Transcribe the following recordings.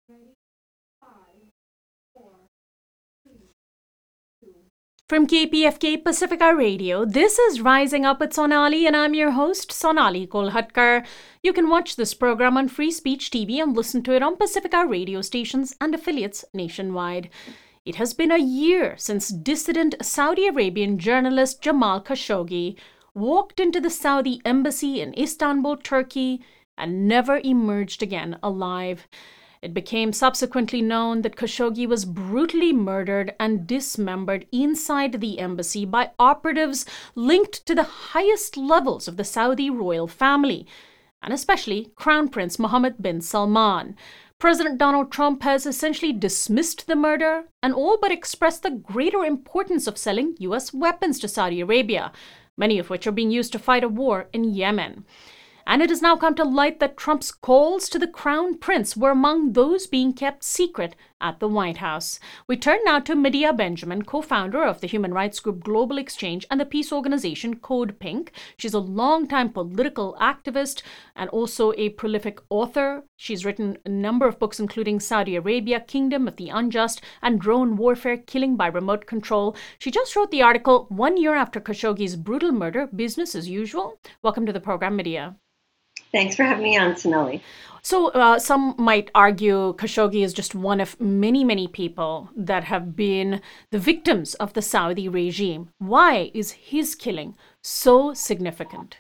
From KPFK Pacifica Radio, this is Rising Up with Sonali, and I'm your host, Sonali Kolhatkar. You can watch this program on Free Speech TV and listen to it on Pacifica radio stations and affiliates nationwide. It has been a year since dissident Saudi Arabian journalist Jamal Khashoggi walked into the Saudi embassy in Istanbul, Turkey, and never emerged again alive. It became subsequently known that Khashoggi was brutally murdered and dismembered inside the embassy by operatives linked to the highest levels of the Saudi royal family, and especially Crown Prince Mohammed bin Salman. President Donald Trump has essentially dismissed the murder and all but expressed the greater importance of selling U.S. weapons to Saudi Arabia, many of which are being used to fight a war in Yemen. And it has now come to light that Trump's calls to the Crown Prince were among those being kept secret at the White House. We turn now to Medea Benjamin, co-founder of the human rights group Global Exchange and the peace organization Code Pink. She's a longtime political activist and also a prolific author. She's written a number of books, including Saudi Arabia, Kingdom of the Unjust, and Drone Warfare, Killing by Remote Control. She just wrote the article, 1 year after Khashoggi's brutal murder, Business as Usual. Welcome to the program, Medea. Thanks for having me on, Sonali. So some might argue Khashoggi is just one of many, many people that have been the victims of the Saudi regime. Why is his killing so significant?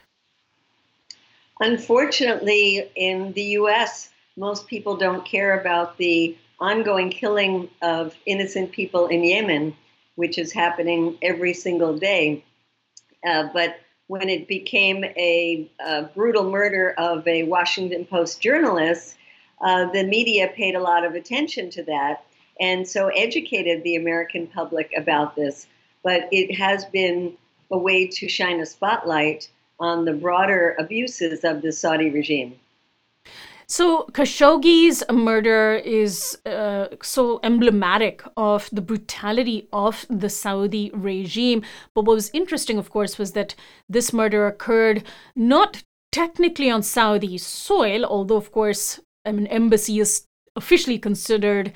Unfortunately, in the U.S., most people don't care about the ongoing killing of innocent people in Yemen, which is happening every single day. But when it became a brutal murder of a Washington Post journalist, the media paid a lot of attention to that and so educated the American public about this. But it has been a way to shine a spotlight on the broader abuses of the Saudi regime. So Khashoggi's murder is so emblematic of the brutality of the Saudi regime. But what was interesting, of course, was that this murder occurred not technically on Saudi soil, although, of course, an embassy is officially considered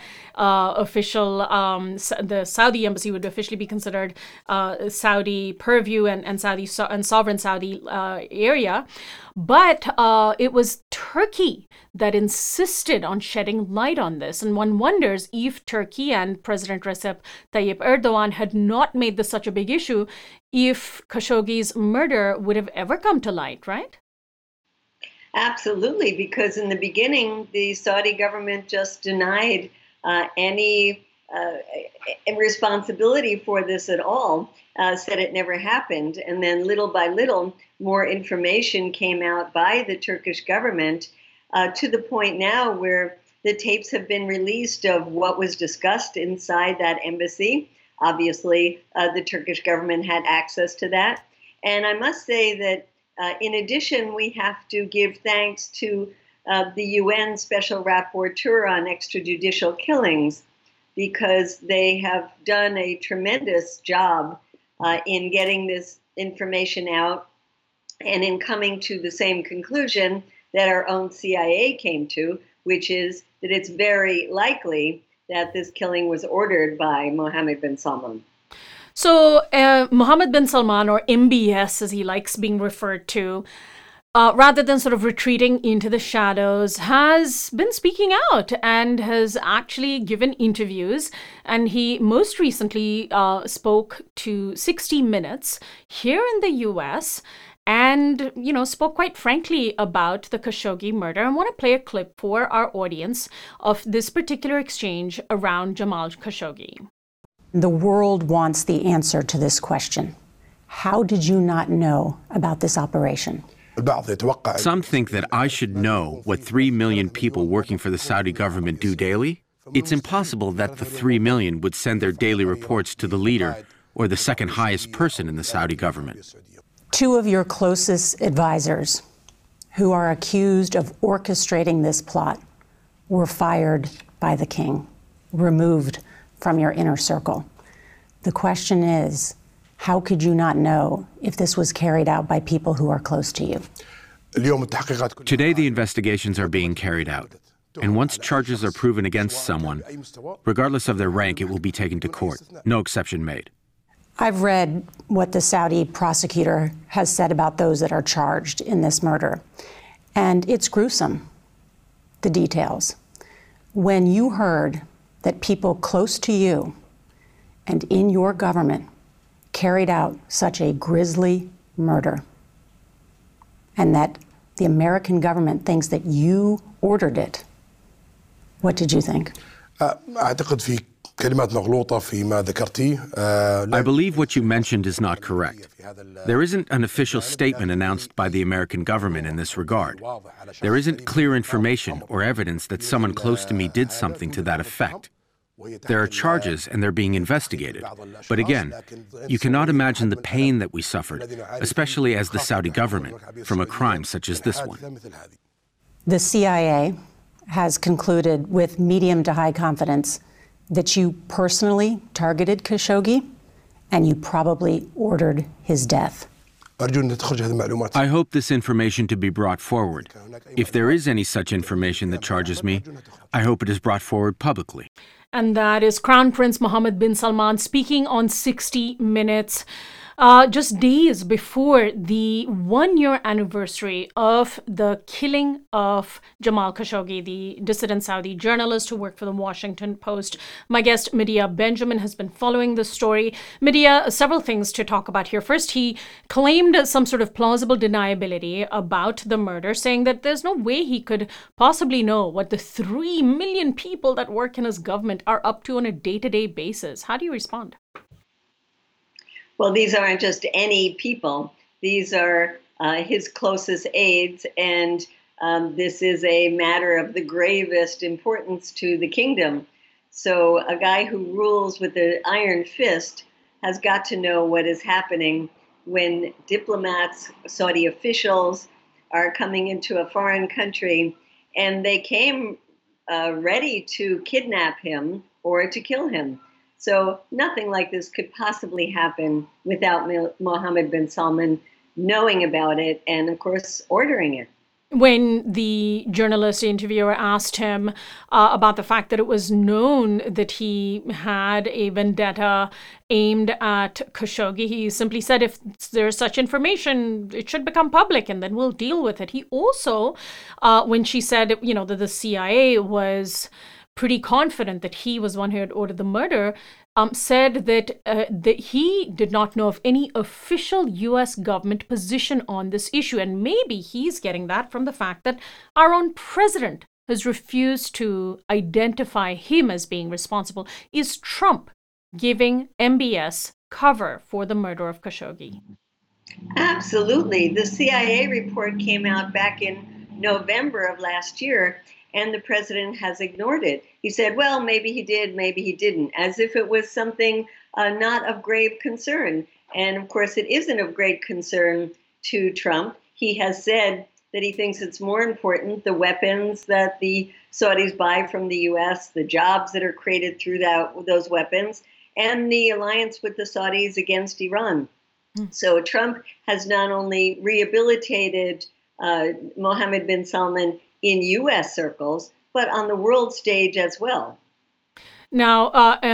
the Saudi embassy would officially be considered Saudi purview and sovereign Saudi area. But it was Turkey that insisted on shedding light on this. And one wonders if Turkey and President Recep Tayyip Erdogan had not made this such a big issue, if Khashoggi's murder would have ever come to light, right? Absolutely, because in the beginning, the Saudi government just denied any responsibility for this at all, said it never happened. And then little by little, more information came out by the Turkish government to the point now where the tapes have been released of what was discussed inside that embassy. Obviously, the Turkish government had access to that. And I must say that in addition, we have to give thanks to the UN Special Rapporteur on Extrajudicial Killings, because they have done a tremendous job in getting this information out and in coming to the same conclusion that our own CIA came to, which is that it's very likely that this killing was ordered by Mohammed bin Salman. So Mohammed bin Salman, or MBS as he likes being referred to, rather than sort of retreating into the shadows, has been speaking out and has actually given interviews. And he most recently spoke to 60 Minutes here in the US and, spoke quite frankly about the Khashoggi murder. I want to play a clip for our audience of this particular exchange around Jamal Khashoggi. The world wants the answer to this question. How did you not know about this operation? Some think that I should know what 3 million people working for the Saudi government do daily. It's impossible that the 3 million would send their daily reports to the leader or the second highest person in the Saudi government. Two of your closest advisors, who are accused of orchestrating this plot, were fired by the king, removed from your inner circle. The question is, how could you not know if this was carried out by people who are close to you? Today, the investigations are being carried out. And once charges are proven against someone, regardless of their rank, it will be taken to court. No exception made. I've read what the Saudi prosecutor has said about those that are charged in this murder, and it's gruesome, the details. When you heard that people close to you and in your government carried out such a grisly murder, and that the American government thinks that you ordered it, what did you think? أعتقد في كلمات مغلوطة فيما ذكرتيه. I believe what you mentioned is not correct. There isn't an official statement announced by the American government in this regard. There isn't clear information or evidence that someone close to me did something to that effect. There are charges and they're being investigated. But again, you cannot imagine the pain that we suffered, especially as the Saudi government, from a crime such as this one. The CIA has concluded with medium to high confidence that you personally targeted Khashoggi and you probably ordered his death. I hope this information to be brought forward. If there is any such information that charges me, I hope it is brought forward publicly. And that is Crown Prince Mohammed bin Salman speaking on 60 Minutes. Just days before the 1-year anniversary of the killing of Jamal Khashoggi, the dissident Saudi journalist who worked for the Washington Post. My guest, Medea Benjamin, has been following the story. Medea, several things to talk about here. First, he claimed some sort of plausible deniability about the murder, saying that there's no way he could possibly know what the 3 million people that work in his government are up to on a day-to-day basis. How do you respond? Well, these aren't just any people. These are his closest aides, and this is a matter of the gravest importance to the kingdom. So a guy who rules with an iron fist has got to know what is happening when diplomats, Saudi officials, are coming into a foreign country, and they came ready to kidnap him or to kill him. So nothing like this could possibly happen without Mohammed bin Salman knowing about it and, of course, ordering it. When the journalist interviewer asked him about the fact that it was known that he had a vendetta aimed at Khashoggi, he simply said, if there's such information, it should become public and then we'll deal with it. He also, when she said, that the CIA was pretty confident that he was one who had ordered the murder, said that he did not know of any official U.S. government position on this issue. And maybe he's getting that from the fact that our own president has refused to identify him as being responsible. Is Trump giving MBS cover for the murder of Khashoggi? Absolutely. The CIA report came out back in November of last year, and the president has ignored it. He said, well, maybe he did, maybe he didn't, as if it was something not of grave concern. And of course, it isn't of great concern to Trump. He has said that he thinks it's more important, the weapons that the Saudis buy from the U.S., the jobs that are created through those weapons, and the alliance with the Saudis against Iran. So Trump has not only rehabilitated Mohammed bin Salman in U.S. circles, but on the world stage as well. Now,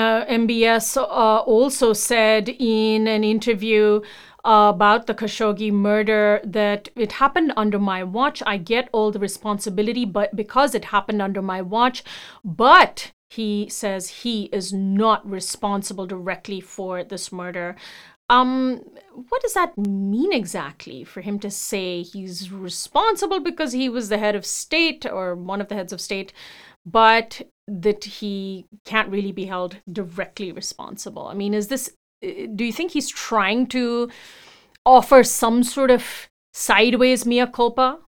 MBS also said in an interview about the Khashoggi murder that it happened under my watch. I get all the responsibility, but because it happened under my watch, but he says he is not responsible directly for this murder. What does that mean exactly for him to say he's responsible because he was the head of state or one of the heads of state, but that he can't really be held directly responsible? I mean, do you think he's trying to offer some sort of sideways mea culpa?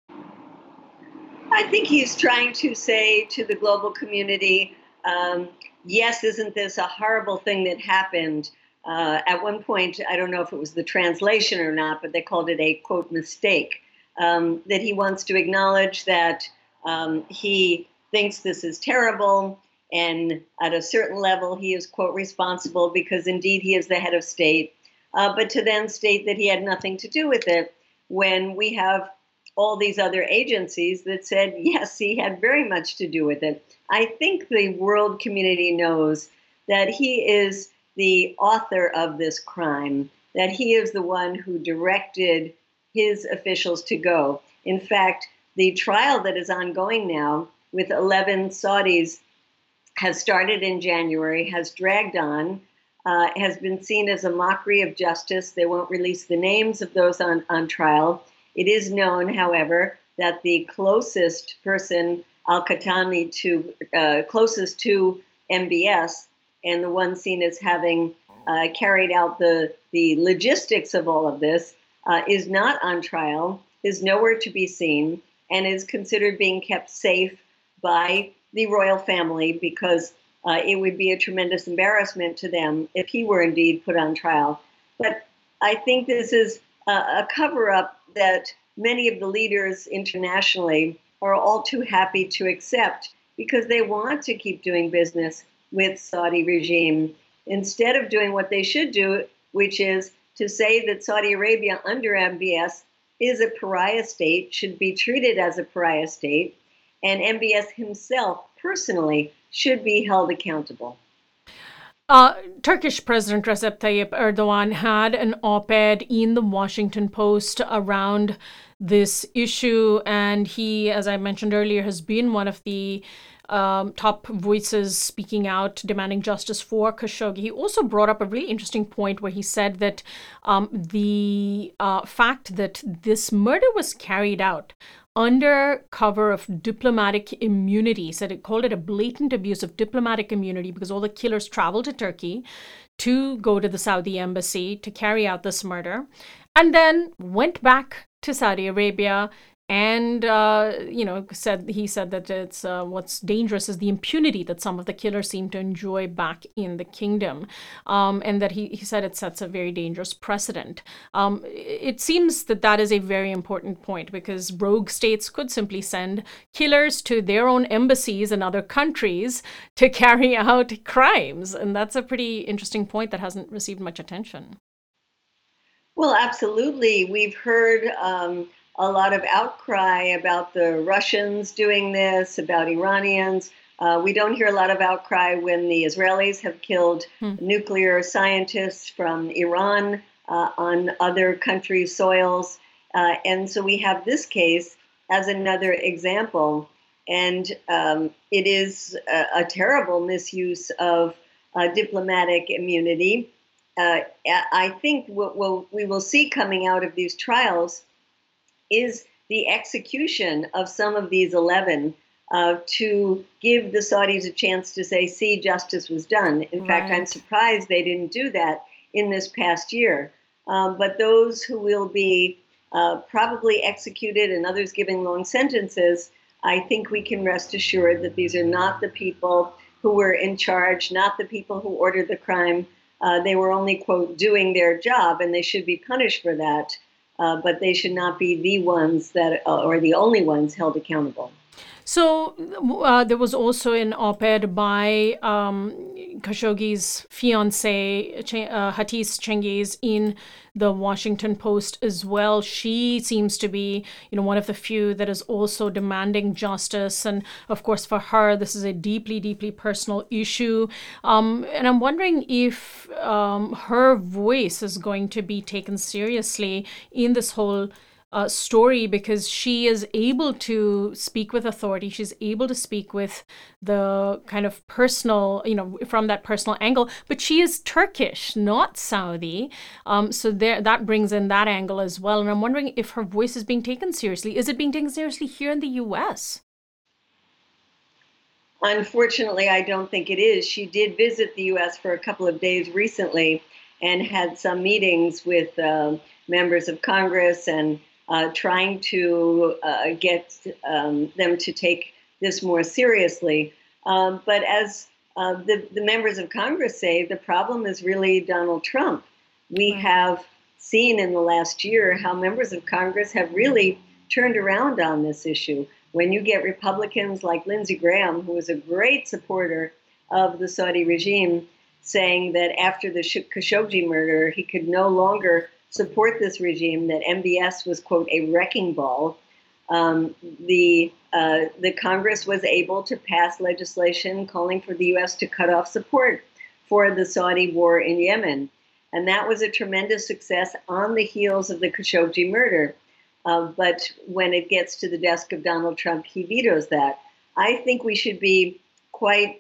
I think he's trying to say to the global community, yes, isn't this a horrible thing that happened? At one point, I don't know if it was the translation or not, but they called it a, quote, mistake, that he wants to acknowledge that he thinks this is terrible. And at a certain level, he is, quote, responsible because indeed he is the head of state. But to then state that he had nothing to do with it when we have all these other agencies that said, yes, he had very much to do with it. I think the world community knows that he is the author of this crime, that he is the one who directed his officials to go. In fact, the trial that is ongoing now with 11 Saudis has started in January, has dragged on, has been seen as a mockery of justice. They won't release the names of those on trial. It is known, however, that the closest person, Al-Qahtani, closest to MBS, and the one seen as having carried out the logistics of all of this, is not on trial, is nowhere to be seen, and is considered being kept safe by the royal family because it would be a tremendous embarrassment to them if he were indeed put on trial. But I think this is a cover-up that many of the leaders internationally are all too happy to accept because they want to keep doing business with Saudi regime instead of doing what they should do, which is to say that Saudi Arabia under MBS is a pariah state, should be treated as a pariah state, and MBS himself personally should be held accountable. Turkish President Recep Tayyip Erdogan had an op-ed in the Washington Post around this issue, and he, as I mentioned earlier, has been one of the top voices speaking out, demanding justice for Khashoggi. He also brought up a really interesting point where he said that the fact that this murder was carried out under cover of diplomatic immunity, said it called it a blatant abuse of diplomatic immunity because all the killers traveled to Turkey to go to the Saudi embassy to carry out this murder, and then went back to Saudi Arabia. And, he said that it's what's dangerous is the impunity that some of the killers seem to enjoy back in the kingdom. And that he said it sets a very dangerous precedent. It seems that is a very important point because rogue states could simply send killers to their own embassies in other countries to carry out crimes. And that's a pretty interesting point that hasn't received much attention. Well, absolutely. We've heard a lot of outcry about the Russians doing this, about Iranians. We don't hear a lot of outcry when the Israelis have killed nuclear scientists from Iran on other countries' soils. And so we have this case as another example. And it is a terrible misuse of diplomatic immunity. I think what we will see coming out of these trials is the execution of some of these 11 to give the Saudis a chance to say, see, justice was done. In fact, I'm surprised they didn't do that in this past year. But those who will be probably executed and others given long sentences, I think we can rest assured that these are not the people who were in charge, not the people who ordered the crime. They were only, quote, doing their job, and they should be punished for that. But they should not be the ones that, or the only ones held accountable. So there was also an op-ed by Khashoggi's fiancée, Hatice Cengiz, in the Washington Post as well. She seems to be, one of the few that is also demanding justice. And of course, for her, this is a deeply, deeply personal issue. And I'm wondering if her voice is going to be taken seriously in this whole story, because she is able to speak with authority. She's able to speak with the kind of personal, from that personal angle. But she is Turkish, not Saudi. So that brings in that angle as well. And I'm wondering if her voice is being taken seriously. Is it being taken seriously here in the U.S.? Unfortunately, I don't think it is. She did visit the U.S. for a couple of days recently and had some meetings with members of Congress and trying to get them to take this more seriously. But as the members of Congress say, the problem is really Donald Trump. We have seen in the last year how members of Congress have really turned around on this issue. When you get Republicans like Lindsey Graham, who is a great supporter of the Saudi regime, saying that after the Khashoggi murder, he could no longer support this regime, that MBS was, quote, a wrecking ball. The Congress was able to pass legislation calling for the U.S. to cut off support for the Saudi war in Yemen. And that was a tremendous success on the heels of the Khashoggi murder. But when it gets to the desk of Donald Trump, he vetoes that. I think we should be quite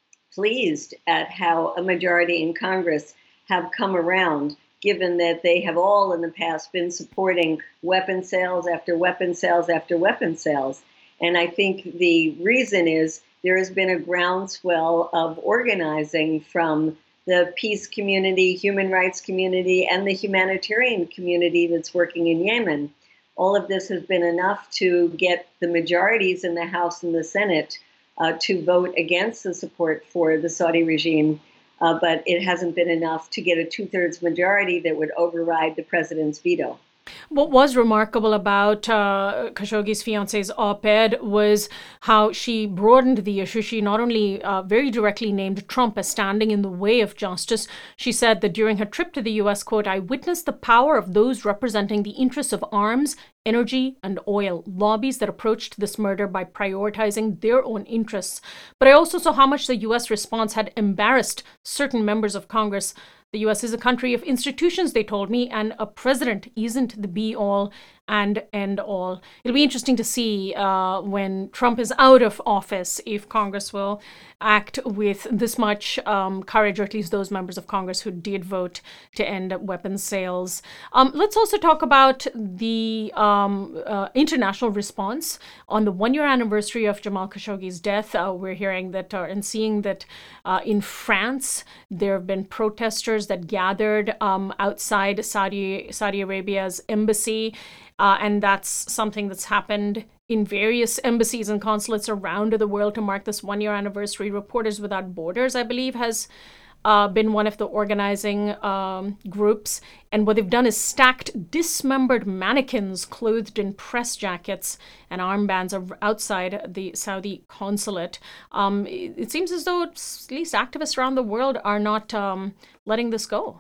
pleased at how a majority in Congress have come around, given that they have all in the past been supporting weapon sales after weapon sales after weapon sales. And I think the reason is there has been a groundswell of organizing from the peace community, human rights community, and the humanitarian community that's working in Yemen. All of this has been enough to get the majorities in the House and the Senate to vote against the support for the Saudi regime. But it hasn't been enough to get a 2/3 majority that would override the president's veto. What was remarkable about Khashoggi's fiance's op-ed was how she broadened the issue. She not only very directly named Trump as standing in the way of justice, she said that during her trip to the U.S., quote, "I witnessed the power of those representing the interests of arms, energy, and oil, lobbies that approached this murder by prioritizing their own interests. But I also saw how much the U.S. response had embarrassed certain members of Congress. The U.S. is a country of institutions," they told me, "and a president isn't the be-all and end-all." It'll be interesting to see when Trump is out of office if Congress will act with this much courage, or at least those members of Congress who did vote to end weapons sales. Let's also talk about the international response on the one-year anniversary of Jamal Khashoggi's death. We're hearing that and seeing that in France, there have been protesters that gathered outside Saudi Arabia's embassy. And that's something that's happened in various embassies and consulates around the world to mark this one-year anniversary. Reporters Without Borders, I believe, has been one of the organizing groups. And what they've done is stacked dismembered mannequins clothed in press jackets and armbands outside the Saudi consulate. It seems as though at least activists around the world are not letting this go.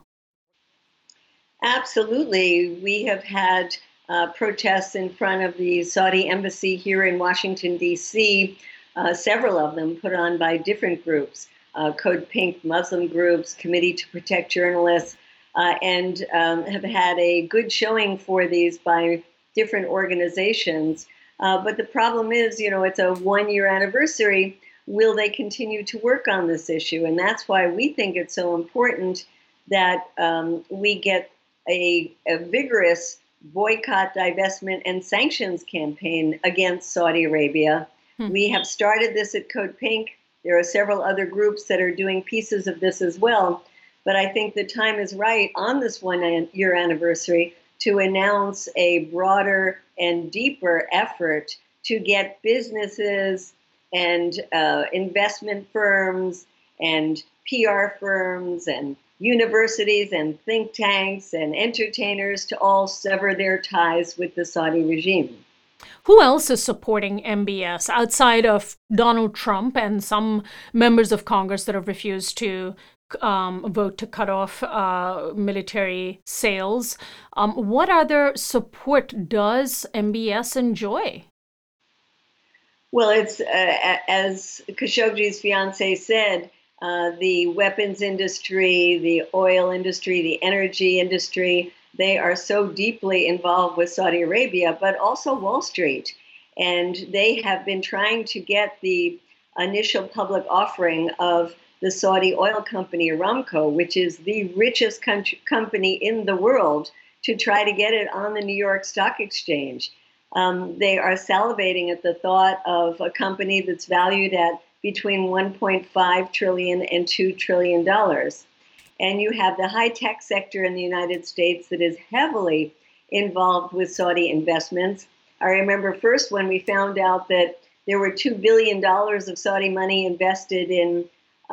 Absolutely. We have had protests in front of the Saudi embassy here in Washington, D.C., several of them put on by different groups, Code Pink Muslim groups, Committee to Protect Journalists, and have had a good showing for these by different organizations. But the problem is, it's a one-year anniversary. Will they continue to work on this issue? And that's why we think it's so important that we get a vigorous boycott, divestment, and sanctions campaign against Saudi Arabia. We have started this at Code Pink. There are several other groups that are doing pieces of this as well. But I think the time is right on this one-year anniversary to announce a broader and deeper effort to get businesses and investment firms and PR firms and universities and think tanks and entertainers to all sever their ties with the Saudi regime. Who else is supporting MBS outside of Donald Trump and some members of Congress that have refused to vote to cut off military sales? What other support does MBS enjoy? Well, it's as Khashoggi's fiancé said, the weapons industry, the oil industry, the energy industry, they are so deeply involved with Saudi Arabia, but also Wall Street. And they have been trying to get the initial public offering of the Saudi oil company Aramco, which is the richest company in the world, to try to get it on the New York Stock Exchange. They are salivating at the thought of a company that's valued at between $1.5 trillion and $2 trillion. And you have the high-tech sector in the United States that is heavily involved with Saudi investments. I remember first when we found out that there were $2 billion of Saudi money invested in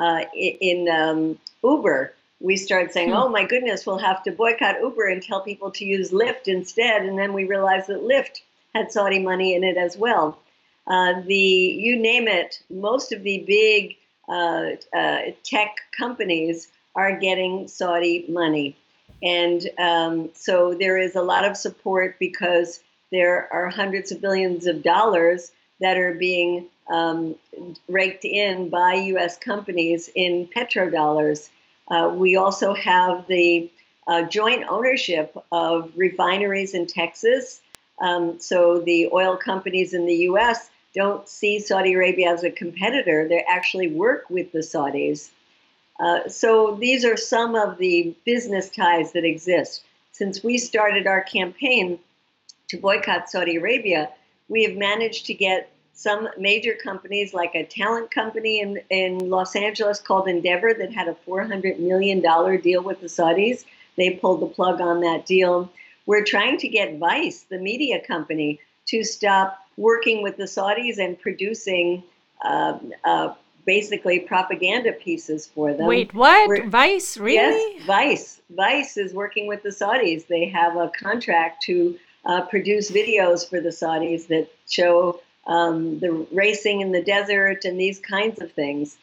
Uber. We started saying, oh my goodness, we'll have to boycott Uber and tell people to use Lyft instead. And then we realized that Lyft had Saudi money in it as well. You name it, most of the big tech companies are getting Saudi money. And so there is a lot of support because there are hundreds of billions of dollars that are being raked in by U.S. companies in petrodollars. We also have the joint ownership of refineries in Texas. So the oil companies in the U.S. don't see Saudi Arabia as a competitor. They actually work with the Saudis. So these are some of the business ties that exist. Since we started our campaign to boycott Saudi Arabia, we have managed to get some major companies, like a talent company in Los Angeles called Endeavor that had a $400 million deal with the Saudis. They pulled the plug on that deal. We're trying to get Vice, the media company, to stop working with the Saudis and producing basically propaganda pieces for them. Wait, what? Vice? Really? Yes, Vice. Vice is working with the Saudis. They have a contract to produce videos for the Saudis that show the racing in the desert and these kinds of things.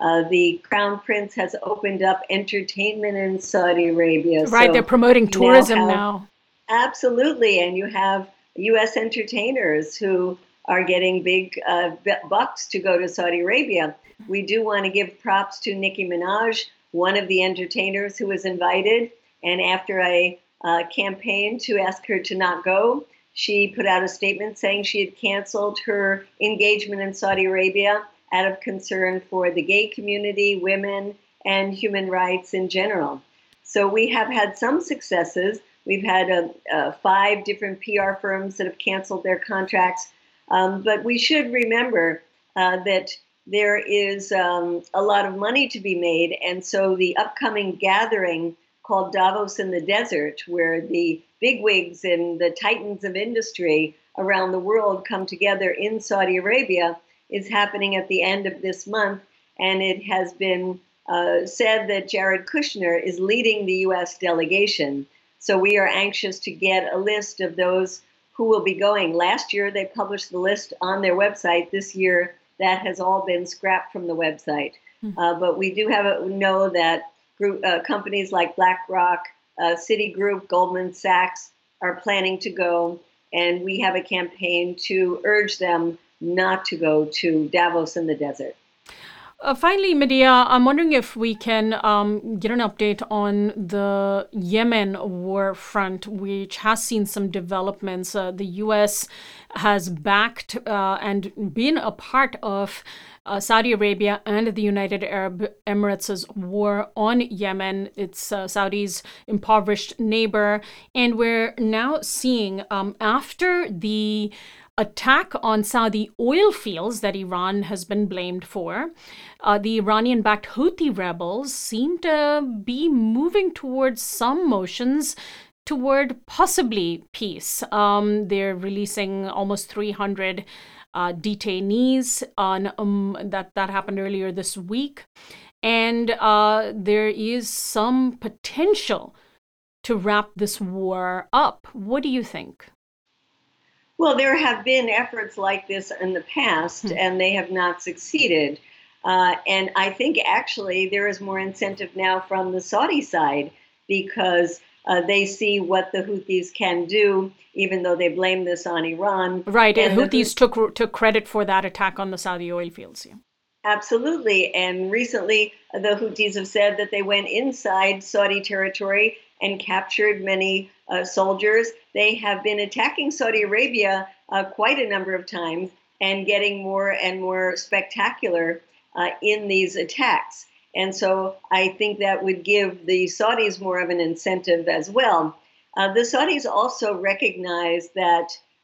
The Crown Prince has opened up entertainment in Saudi Arabia. Right, so they're promoting tourism now. Absolutely, and you have U.S. entertainers who are getting big bucks to go to Saudi Arabia. We do want to give props to Nicki Minaj, one of the entertainers who was invited, and after I campaigned to ask her to not go, she put out a statement saying she had canceled her engagement in Saudi Arabia out of concern for the gay community, women, and human rights in general. So we have had some successes. We've had 5 different PR firms that have canceled their contracts. But we should remember that there is a lot of money to be made. And so the upcoming gathering called Davos in the Desert, where the bigwigs and the titans of industry around the world come together in Saudi Arabia, is happening at the end of this month. And it has been said that Jared Kushner is leading the U.S. delegation. So we are anxious to get a list of those who will be going. Last year, they published the list on their website. This year, that has all been scrapped from the website. But we do know that companies like BlackRock, Citigroup, Goldman Sachs are planning to go. And we have a campaign to urge them not to go to Davos in the desert. Finally, Medea, I'm wondering if we can get an update on the Yemen war front, which has seen some developments. The U.S. has backed and been a part of Saudi Arabia and the United Arab Emirates' war on Yemen. It's Saudi's impoverished neighbor. And we're now seeing, after the attack on Saudi oil fields that Iran has been blamed for, the Iranian-backed Houthi rebels seem to be moving towards some motions toward possibly peace. They're releasing almost 300 detainees on that happened earlier this week, and there is some potential to wrap this war up. What do you think? Well, there have been efforts like this in the past, and they have not succeeded. And I think actually there is more incentive now from the Saudi side because they see what the Houthis can do, even though they blame this on Iran. Right, and Houthis took credit for that attack on the Saudi oil fields. Yeah. Absolutely. And recently, the Houthis have said that they went inside Saudi territory and captured many soldiers. They have been attacking Saudi Arabia quite a number of times and getting more and more spectacular in these attacks. And so I think that would give the Saudis more of an incentive as well. The Saudis also recognize that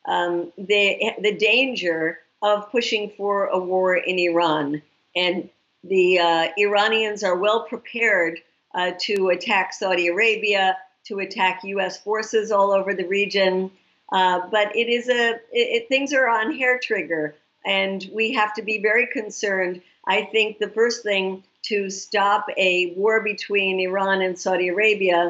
the danger of pushing for a war in Iran. And the Iranians are well prepared to attack Saudi Arabia, to attack U.S. forces all over the region. But things are on hair trigger, and we have to be very concerned. I think the first thing to stop a war between Iran and Saudi Arabia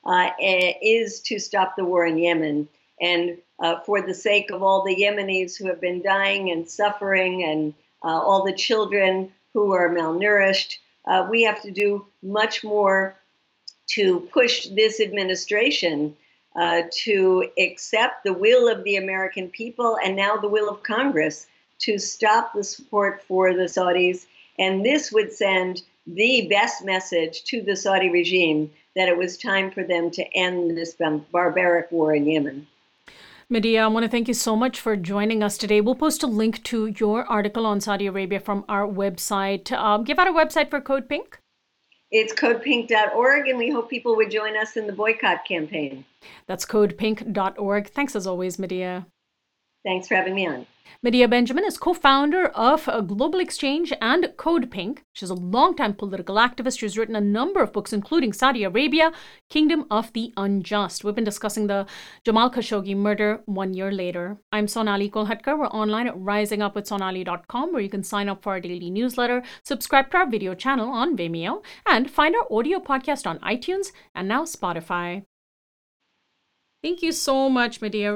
is to stop the war in Yemen. And for the sake of all the Yemenis who have been dying and suffering and all the children who are malnourished, we have to do much more to push this administration to accept the will of the American people and now the will of Congress to stop the support for the Saudis. And this would send the best message to the Saudi regime that it was time for them to end this barbaric war in Yemen. Medea, I want to thank you so much for joining us today. We'll post a link to your article on Saudi Arabia from our website. Give out a website for Code Pink. It's codepink.org, and we hope people would join us in the boycott campaign. That's codepink.org. Thanks as always, Medea. Thanks for having me on. Medea Benjamin is co-founder of Global Exchange and Code Pink. She's a longtime political activist. She's written a number of books, including Saudi Arabia, Kingdom of the Unjust. We've been discussing the Jamal Khashoggi murder 1 year later. I'm Sonali Kolhatkar. We're online at risingupwithsonali.com, where you can sign up for our daily newsletter, subscribe to our video channel on Vimeo, and find our audio podcast on iTunes and now Spotify. Thank you so much, Medea.